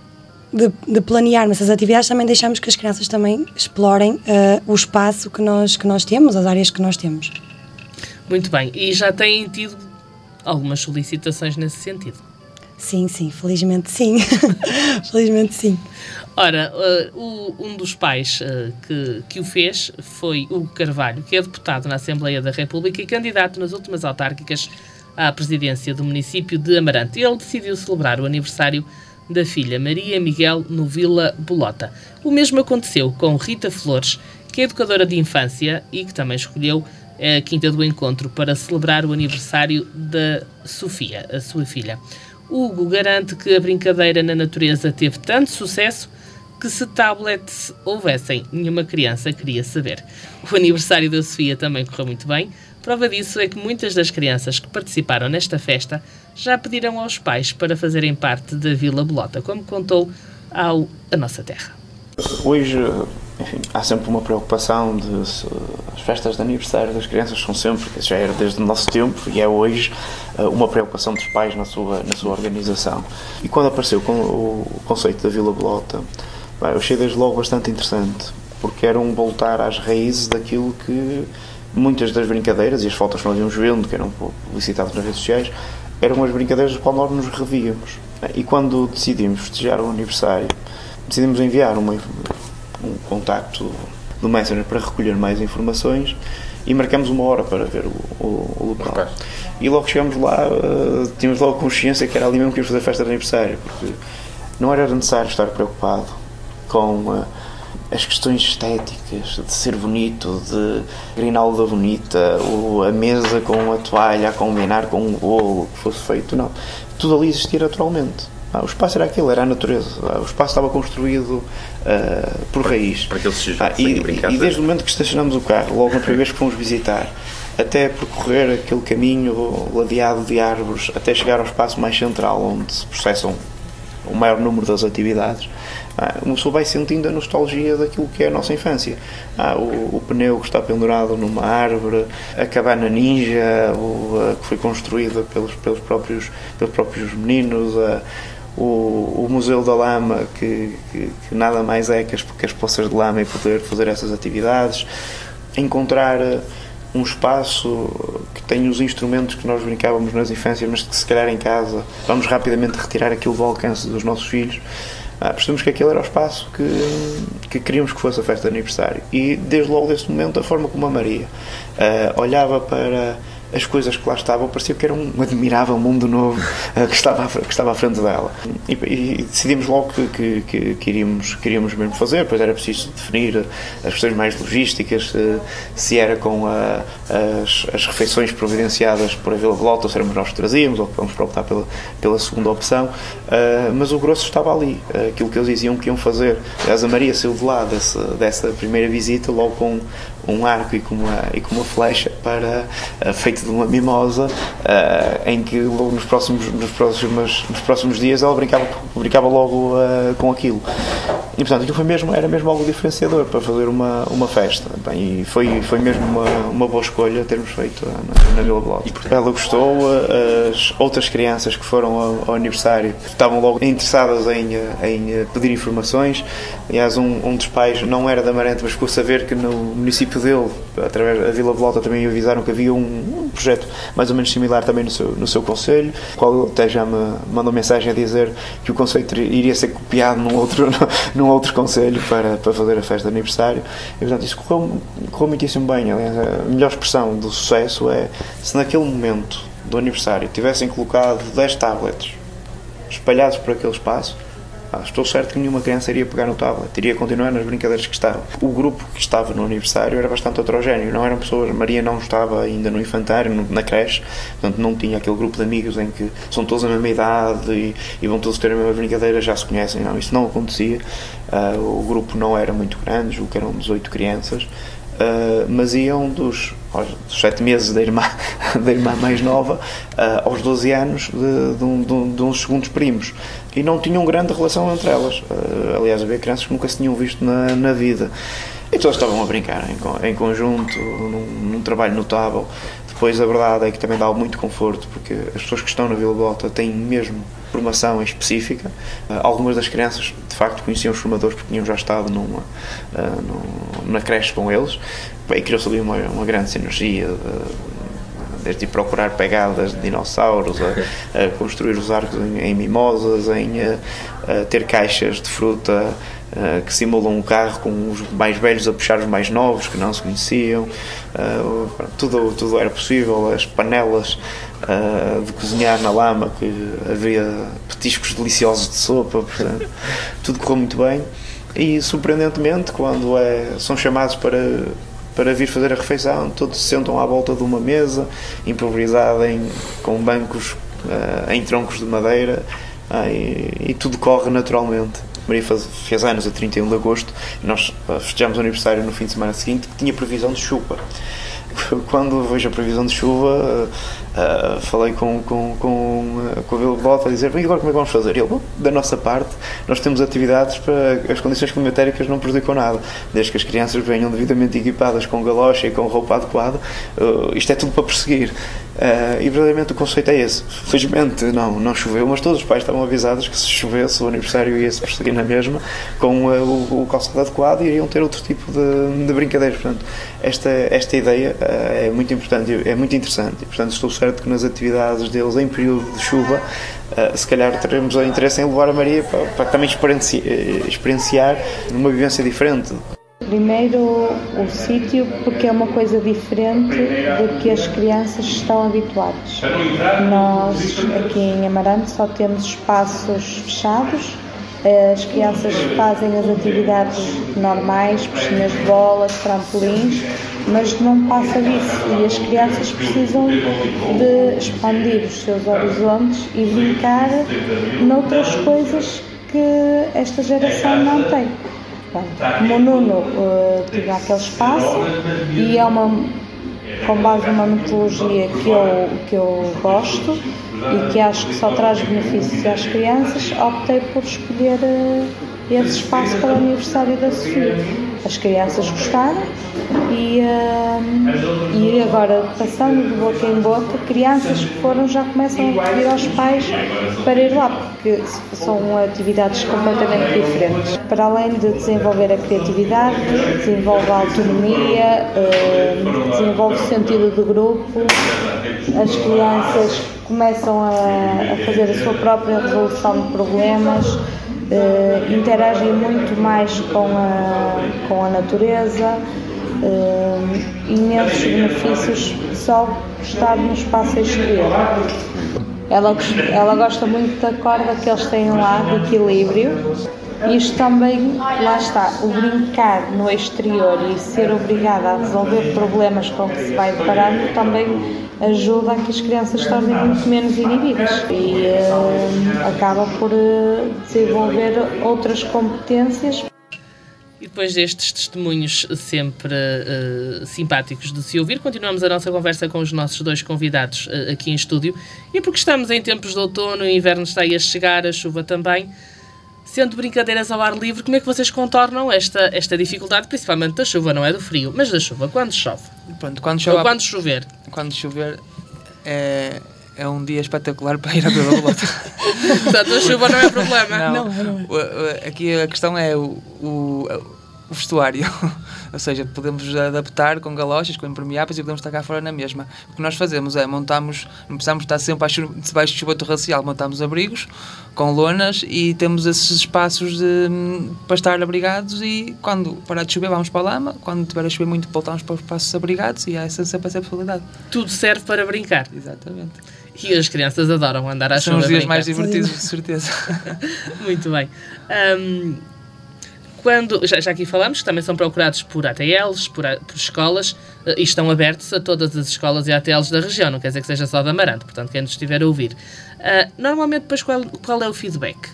de planearmos essas atividades, também deixamos que as crianças também explorem o espaço que nós temos, as áreas que nós temos. Muito bem. E já têm tido algumas solicitações nesse sentido? Sim, felizmente sim. Felizmente sim. Ora, um dos pais que o fez foi Hugo Carvalho, que é deputado na Assembleia da República e candidato nas últimas autárquicas à presidência do município de Amarante. Ele decidiu celebrar o aniversário da filha Maria Miguel no Vila Bolota. O mesmo aconteceu com Rita Flores, que é educadora de infância e que também escolheu a Quinta do Encontro para celebrar o aniversário da Sofia, a sua filha. Hugo garante que a brincadeira na natureza teve tanto sucesso que se tablets houvessem, nenhuma criança queria saber. O aniversário da Sofia também correu muito bem. Prova disso é que muitas das crianças que participaram nesta festa já pediram aos pais para fazerem parte da Vila Bolota, como contou ao A Nossa Terra. Hoje, enfim, há sempre uma preocupação as festas de aniversário das crianças são sempre, que já era desde o nosso tempo e é hoje uma preocupação dos pais na sua organização. E quando apareceu com o conceito da Vila Bolota, eu achei desde logo bastante interessante, porque era voltar às raízes daquilo que muitas das brincadeiras e as fotos que nós íamos vendo, que eram publicitadas nas redes sociais, eram as brincadeiras das quais nós nos revíamos. E quando decidimos festejar o aniversário, decidimos enviar um contacto do Messenger para recolher mais informações e marcamos uma hora para ver o local. E logo chegamos lá, tínhamos logo consciência que era ali mesmo que íamos fazer a festa de aniversário, porque não era necessário estar preocupado com as questões estéticas, de ser bonito, de grinalda bonita, a mesa com a toalha a combinar com um bolo que fosse feito, não. Tudo ali existia naturalmente. O espaço era aquilo, era a natureza. O espaço estava construído por raiz. Para que eles se brincar. E desde o momento que estacionamos o carro, logo na primeira vez que fomos visitar, até percorrer aquele caminho ladeado de árvores, até chegar ao espaço mais central, onde se processam o maior número das atividades, uma pessoa vai sentindo a nostalgia daquilo que é a nossa infância. O pneu que está pendurado numa árvore, a cabana ninja que foi construída pelos próprios meninos, o Museu da Lama, que nada mais é que as poças de lama e poder fazer essas atividades, encontrar um espaço que tem os instrumentos que nós brincávamos nas infâncias, mas que se calhar em casa vamos rapidamente retirar aquilo do alcance dos nossos filhos. Percebemos que aquele era o espaço que queríamos que fosse a festa de aniversário. E desde logo desse momento, a forma como a Maria olhava para as coisas que lá estavam, parecia que era um admirável mundo novo que estava à frente dela. E decidimos logo que queríamos mesmo fazer, pois era preciso definir as questões mais logísticas, se era com as refeições providenciadas por a Vila Belota, ou se éramos nós que trazíamos, ou que vamos optar pela segunda opção, mas o grosso estava ali, aquilo que eles diziam que iam fazer. Aliás, a Maria saiu de lá dessa primeira visita logo com um arco e com uma flecha feito de uma mimosa, em que logo nos próximos dias ela brincava logo com aquilo. E portanto aquilo era mesmo algo diferenciador para fazer uma festa. Bem, e foi mesmo uma boa escolha termos feito na Vila Belota. Ela gostou, as outras crianças que foram ao aniversário estavam logo interessadas em pedir informações. Aliás, um dos pais não era da Amarante, mas ficou a saber que no município dele, através da Vila Belota, também avisaram que havia um projeto mais ou menos similar também no seu concelho, o qual até já me mandou mensagem a dizer que o conceito iria ser copiado num outro concelho para fazer a festa de aniversário. E portanto isso correu muitíssimo bem. Aliás, a melhor expressão do sucesso é se naquele momento do aniversário tivessem colocado 10 tablets espalhados por aquele espaço, estou certo que nenhuma criança iria pegar no tablet, iria continuar nas brincadeiras que estavam. O grupo que estava no aniversário era bastante heterogéneo, não eram pessoas. Maria não estava ainda no infantário, na creche, portanto não tinha aquele grupo de amigos em que são todos a mesma idade e vão todos ter a mesma brincadeira, já se conhecem. Não, isso não acontecia. O grupo não era muito grande, julgo que eram 18 crianças, mas iam dos 7 meses da irmã mais nova aos 12 anos de uns segundos primos, e não tinham grande relação entre elas. Aliás, havia crianças que nunca se tinham visto na vida, e todos estavam a brincar em conjunto, num trabalho notável. Depois a verdade é que também dá muito conforto, porque as pessoas que estão na Vila Belota têm mesmo formação específica. Algumas das crianças de facto conheciam os formadores porque tinham já estado na creche com eles, e criou-se ali uma grande sinergia, desde ir procurar pegadas de dinossauros, a construir os arcos em mimosas, em ter caixas de fruta que simulam um carro, com os mais velhos a puxar os mais novos que não se conheciam. Tudo era possível. As panelas de cozinhar na lama, que havia petiscos deliciosos de sopa, portanto, tudo correu muito bem. E surpreendentemente, quando são chamados para vir fazer a refeição, todos se sentam à volta de uma mesa improvisada com bancos em troncos de madeira, e tudo corre naturalmente. Maria fez anos a 31 de agosto e nós festejamos o aniversário no fim de semana seguinte, que tinha previsão de chuva. Quando vejo a previsão de chuva, falei com a Vila Belota a dizer: e agora como é que vamos fazer? Ele: da nossa parte, nós temos atividades para as condições climatéricas não prejudicam nada, desde que as crianças venham devidamente equipadas com galocha e com roupa adequada. Isto é tudo para perseguir. E verdadeiramente o conceito é esse. Felizmente não choveu, mas todos os pais estavam avisados que se chovesse o aniversário ia-se perseguir na mesma, com o calçado adequado, e iriam ter outro tipo de brincadeiras. Portanto, esta ideia é muito importante, é muito interessante, e portanto estou certo que nas atividades deles em período de chuva, se calhar teremos o interesse em levar a Maria para também experienciar uma vivência diferente. Primeiro, o sítio, porque é uma coisa diferente do que as crianças estão habituadas. Nós aqui em Amarante só temos espaços fechados. As crianças fazem as atividades normais, piscinas de bolas, trampolins, mas não passa disso, e as crianças precisam de expandir os seus horizontes e brincar noutras coisas que esta geração não tem. Como o Nuno tinha aquele espaço, e é com base numa metodologia que eu gosto e que acho que só traz benefícios às crianças, optei por escolher esse espaço para o aniversário da Sofia. As crianças gostaram e agora, passando de boca em boca, crianças que foram já começam a pedir aos pais para ir lá, porque são atividades completamente diferentes. Para além de desenvolver a criatividade, desenvolve a autonomia, desenvolve o sentido de grupo, as crianças começam a fazer a sua própria resolução de problemas, interagem muito mais com a natureza, imensos benefícios só estar no espaço exterior. Ela gosta muito da corda que eles têm lá, de equilíbrio. Isto também, lá está, o brincar no exterior e ser obrigada a resolver problemas com que se vai deparando também ajuda a que as crianças se tornem muito menos inibidas e acaba por desenvolver outras competências. E depois destes testemunhos sempre simpáticos de se ouvir, continuamos a nossa conversa com os nossos dois convidados aqui em estúdio. E porque estamos em tempos de outono, o inverno está aí a chegar, a chuva também. Sendo brincadeiras ao ar livre, como é que vocês contornam esta dificuldade, principalmente da chuva, não é do frio, mas da chuva, quando chove? Pronto, quando chover. Quando chover é um dia espetacular para ir à Vila Bolota. Portanto, a chuva não é problema. Não. Aqui a questão é o vestuário. Ou seja, podemos adaptar com galochas, com impermeáveis e podemos estar cá fora na mesma. O que nós fazemos é montamos, não precisamos estar sempre debaixo de chuva torrencial, montamos abrigos com lonas e temos esses espaços para estar abrigados e quando parar de chover vamos para a lama, quando tiver a chover muito voltamos para os espaços abrigados e há sempre essa possibilidade. Tudo serve para brincar. Exatamente. E as crianças adoram andar à chuva. São os dias mais divertidos, de certeza. Muito bem. Quando, já aqui falamos que também são procurados por ATLs, por escolas, e estão abertos a todas as escolas e ATLs da região, não quer dizer que seja só de Amarante, portanto quem nos estiver a ouvir. Normalmente depois qual é o feedback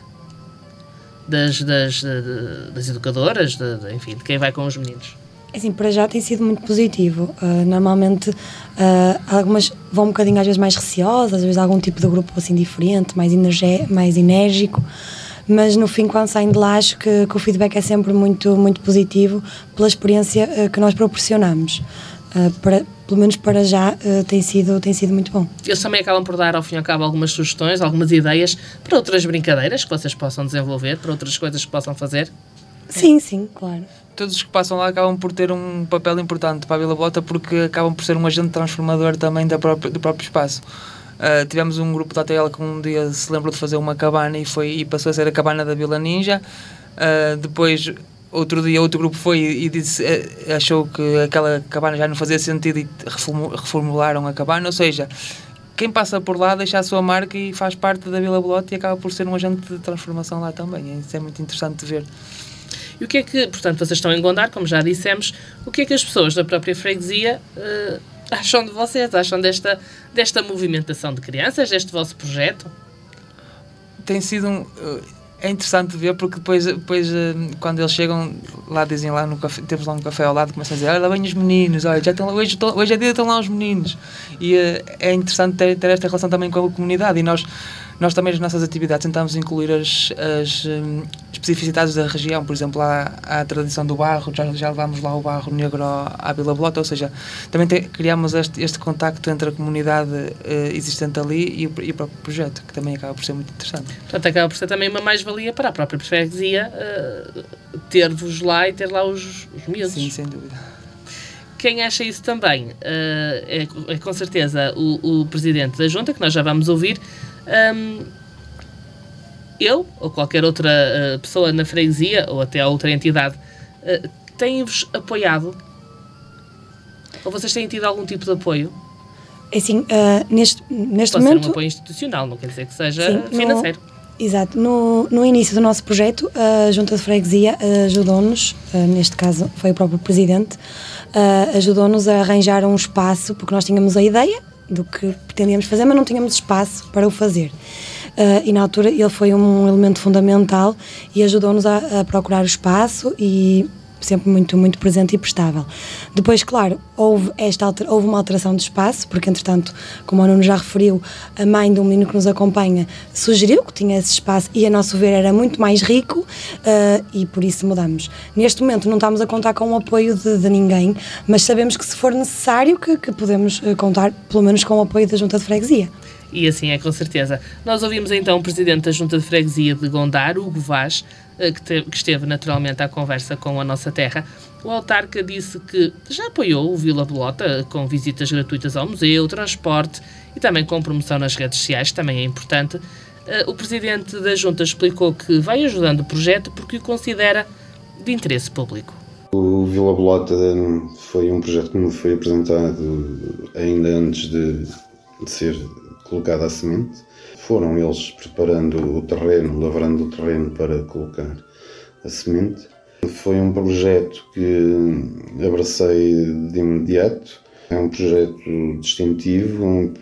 das educadoras, enfim, de quem vai com os meninos? Assim, para já tem sido muito positivo. Normalmente algumas vão um bocadinho às vezes mais receosas, às vezes algum tipo de grupo assim diferente, mais enérgico. Mas no fim, quando saem de lá, acho que o feedback é sempre muito, muito positivo pela experiência que nós proporcionamos. Pelo menos para já tem sido muito bom. Eles também acabam por dar, ao fim e ao cabo, algumas sugestões, algumas ideias para outras brincadeiras que vocês possam desenvolver, para outras coisas que possam fazer? Sim, claro. Todos os que passam lá acabam por ter um papel importante para a Vila Bolota porque acabam por ser um agente transformador também do próprio espaço. Tivemos um grupo da ATL que um dia se lembrou de fazer uma cabana e passou a ser a cabana da Vila Ninja. Depois, outro dia, outro grupo foi e achou que aquela cabana já não fazia sentido e reformularam a cabana. Ou seja, quem passa por lá deixa a sua marca e faz parte da Vila Bolota e acaba por ser um agente de transformação lá também. Isso é muito interessante de ver. E o que é que, portanto, vocês estão em Gondar, como já dissemos, o que é que as pessoas da própria freguesia acham de vocês? Acham desta movimentação de crianças, deste vosso projeto? Tem sido é interessante ver porque depois quando eles chegam lá, dizem lá no café, temos lá um café ao lado, começam a dizer, olha, lá vêm os meninos, olha, já estão, hoje é dia, estão lá os meninos. E é interessante ter esta relação também com a comunidade e nós também nas nossas atividades tentamos incluir as especificidades da região, por exemplo, a tradição do barro, já levámos lá o barro negro à Vila Bolota, ou seja, também criamos este contacto entre a comunidade existente ali e o próprio projeto, que também acaba por ser muito interessante. Portanto, acaba por ser também uma mais-valia para a própria freguesia ter-vos lá e ter lá os miúdos. Sim, sem dúvida. Quem acha isso também é com certeza o presidente da Junta, que nós já vamos ouvir. Eu, ou qualquer outra pessoa na freguesia, ou até outra entidade, têm-vos apoiado? Ou vocês têm tido algum tipo de apoio? É assim, neste Pode momento... ser um apoio institucional, não quer dizer que seja financeiro. Exato. No início do nosso projeto, a Junta de Freguesia ajudou-nos, neste caso foi o próprio Presidente, ajudou-nos a arranjar um espaço, porque nós tínhamos a ideia do que pretendíamos fazer, mas não tínhamos espaço para o fazer. E na altura ele foi um elemento fundamental e ajudou-nos a procurar o espaço e sempre muito, muito presente e prestável. Depois, claro, houve uma alteração de espaço, porque entretanto, como o Nuno já referiu, a mãe do menino que nos acompanha sugeriu que tinha esse espaço e, a nosso ver, era muito mais rico, e por isso mudamos. Neste momento não estamos a contar com o apoio de ninguém, mas sabemos que, se for necessário, que podemos contar pelo menos com o apoio da Junta de Freguesia. E assim é, com certeza. Nós ouvimos então o Presidente da Junta de Freguesia de Gondar, Hugo Vaz, que esteve naturalmente à conversa com a Nossa Terra. O autarca disse que já apoiou o Vila Bolota com visitas gratuitas ao museu, transporte e também com promoção nas redes sociais, também é importante. O Presidente da Junta explicou que vai ajudando o projeto porque o considera de interesse público. O Vila Bolota foi um projeto que me foi apresentado ainda antes de ser colocada a semente. Foram eles preparando o terreno, lavrando o terreno para colocar a semente. Foi um projeto que abracei de imediato. É um projeto distintivo, um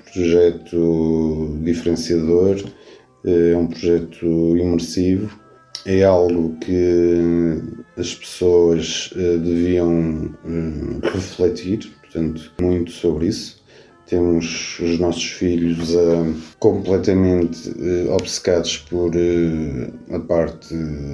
projeto diferenciador, é um projeto imersivo. É algo que as pessoas deviam refletir, portanto, muito sobre isso. Temos os nossos filhos completamente obcecados por a parte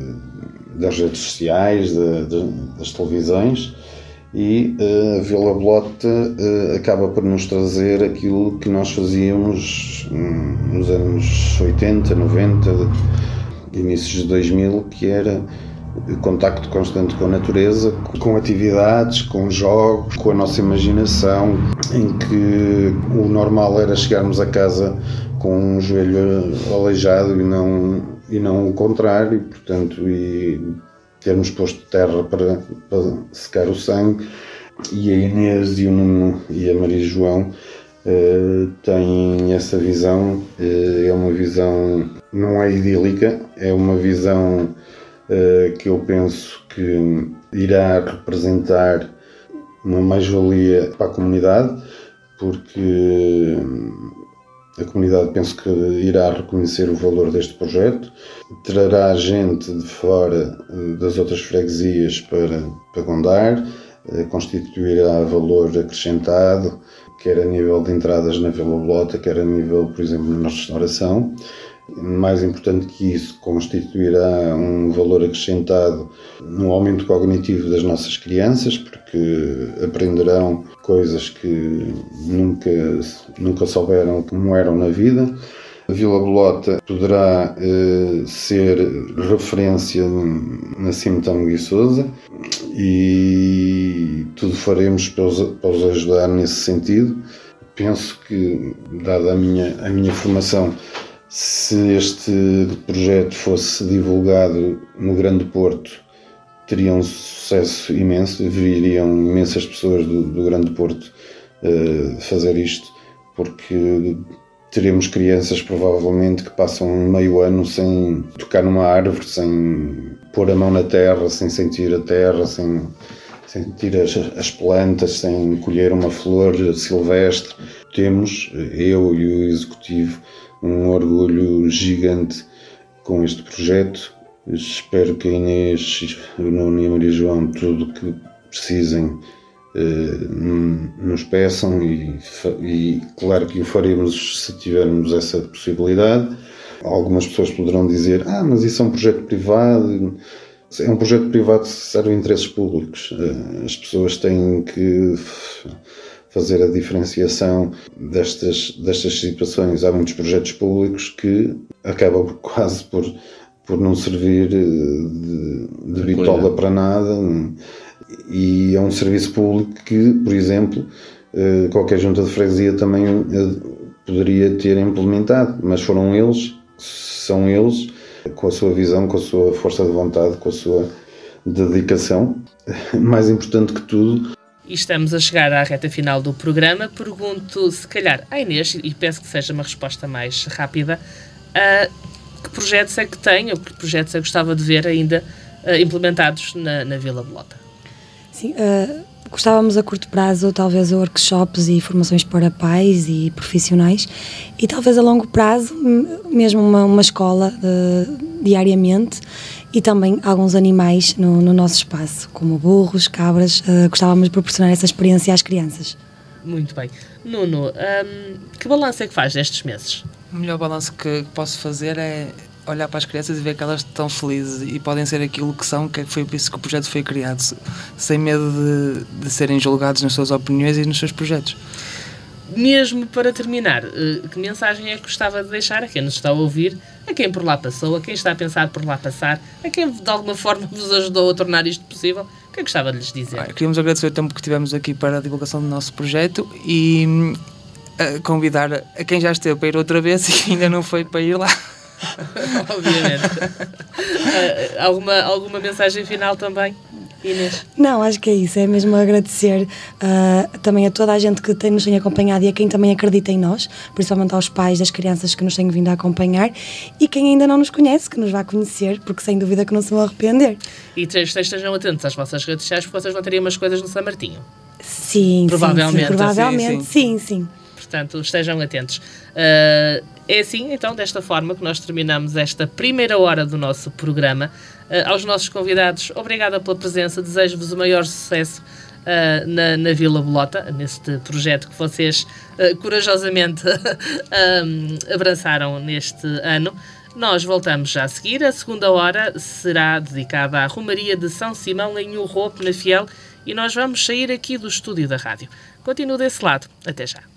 das redes sociais, das televisões, e a Vila Bolota acaba por nos trazer aquilo que nós fazíamos nos anos 80, 90, inícios de 2000, que era contacto constante com a natureza, com atividades, com jogos, com a nossa imaginação, em que o normal era chegarmos a casa com um joelho aleijado e não o contrário, portanto, e termos posto terra para secar o sangue. E a Inês e o Nuno e a Maria João têm essa visão. É uma visão, não é idílica, é uma visão que eu penso que irá representar uma mais-valia para a comunidade, porque a comunidade penso que irá reconhecer o valor deste projeto, trará gente de fora das outras freguesias para Gondar, constituirá valor acrescentado, quer a nível de entradas na Vila Bolota, quer a nível, por exemplo, na restauração. Mais importante que isso, constituirá um valor acrescentado no aumento cognitivo das nossas crianças, porque aprenderão coisas que nunca souberam como eram na vida. A Vila Bolota poderá ser referência na Cimetão Guiçosa e tudo faremos para os ajudar nesse sentido. Penso que, dada a minha formação, se este projeto fosse divulgado no Grande Porto, teria um sucesso imenso, viriam imensas pessoas do Grande Porto fazer isto, porque teremos crianças provavelmente que passam meio ano sem tocar numa árvore, sem pôr a mão na terra, sem sentir a terra, sem sentir as plantas, sem colher uma flor silvestre. Temos, eu e o Executivo, um orgulho gigante com este projeto. Espero que a Inês, o Nuno e a Maria João, tudo o que precisem, nos peçam e claro que o faremos se tivermos essa possibilidade. Algumas pessoas poderão dizer, mas isso é um projeto privado. É um projeto privado que serve a interesses públicos. As pessoas têm que fazer a diferenciação destas situações. Há muitos projetos públicos que acabam quase por não servir de bitola para nada, e é um serviço público que, por exemplo, qualquer junta de freguesia também poderia ter implementado, mas são eles, com a sua visão, com a sua força de vontade, com a sua dedicação. Mais importante que tudo. E estamos a chegar à reta final do programa. Pergunto, se calhar, à Inês, e peço que seja uma resposta mais rápida, que projetos é que tem, ou que projetos é que gostava de ver ainda implementados na Vila Bolota? Sim, gostávamos a curto prazo, talvez, workshops e formações para pais e profissionais, e talvez a longo prazo, mesmo uma escola diariamente, e também alguns animais no nosso espaço, como burros, cabras. Gostávamos de proporcionar essa experiência às crianças. Muito bem. Nuno, que balanço é que faz destes meses? O melhor balanço que posso fazer é olhar para as crianças e ver que elas estão felizes e podem ser aquilo que são, que foi por isso que o projeto foi criado, sem medo de serem julgados nas suas opiniões e nos seus projetos. Mesmo para terminar, que mensagem é que gostava de deixar a quem nos está a ouvir, a quem por lá passou, a quem está a pensar por lá passar, a quem de alguma forma vos ajudou a tornar isto possível? O que é que gostava de lhes dizer? Queríamos agradecer o tempo que tivemos aqui para a divulgação do nosso projeto e convidar a quem já esteve para ir outra vez e ainda não foi para ir lá. Obviamente. Alguma mensagem final também, Inês? Não, acho que é isso, é mesmo agradecer também a toda a gente que nos tem acompanhado e a quem também acredita em nós, principalmente aos pais das crianças que nos têm vindo a acompanhar, e quem ainda não nos conhece, que nos vai conhecer, porque sem dúvida que não se vão arrepender. E estejam atentos às vossas redes sociais, porque vocês vão ter umas coisas no São Martinho. Sim, provavelmente, sim. Portanto, estejam atentos. É assim, então, desta forma que nós terminamos esta primeira hora do nosso programa. Aos nossos convidados, obrigada pela presença, desejo-vos o maior sucesso na Vila Bolota, neste projeto que vocês corajosamente abraçaram neste ano. Nós voltamos já a seguir. A segunda hora será dedicada à Romaria de São Simão em Urrope, na Fiel, e nós vamos sair aqui do estúdio da rádio. Continuo desse lado. Até já.